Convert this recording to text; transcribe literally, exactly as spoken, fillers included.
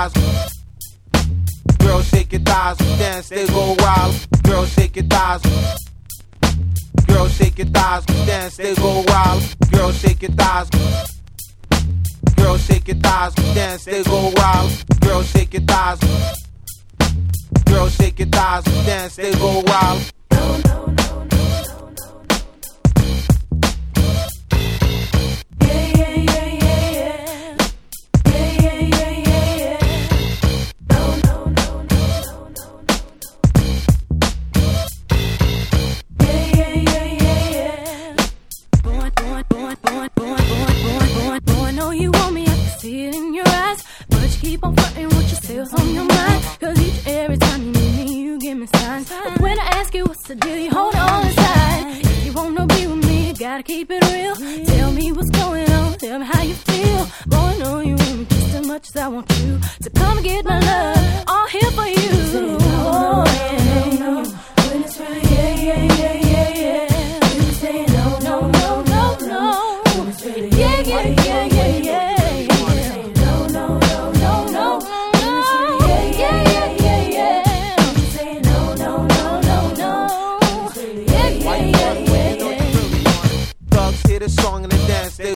thighs. Girl, shake your thighs, dance, they go wild. Girl, shake your thighs. Girl, shake your thighs, dance, they go wild. Girl, shake your thighs. Girl, shake your thighs, dance, they go wild. Girl, shake your thighs. Girl, shake your thighs, dance, they go wild. No, no, no, no, no, no, no. Yeah, yeah, yeah, yeah, yeah. Yeah, yeah, yeah, yeah, yeah. No, no, no, no, no, no, no. Yeah, yeah, yeah, yeah, yeah. Boy, boy, boy, boy, boy, boy, boy, boy, know you want me, I can see it in your eyes. But you keep on fronting with yourself on your mind. Cause each every time you need me, you give me signs. But when I ask you what's the deal, you hold on inside. If you wanna be with me, you gotta keep it real. Tell me what's going on, tell me how you feel. Boy, I know you want me just as much as I want you. So come and get my love.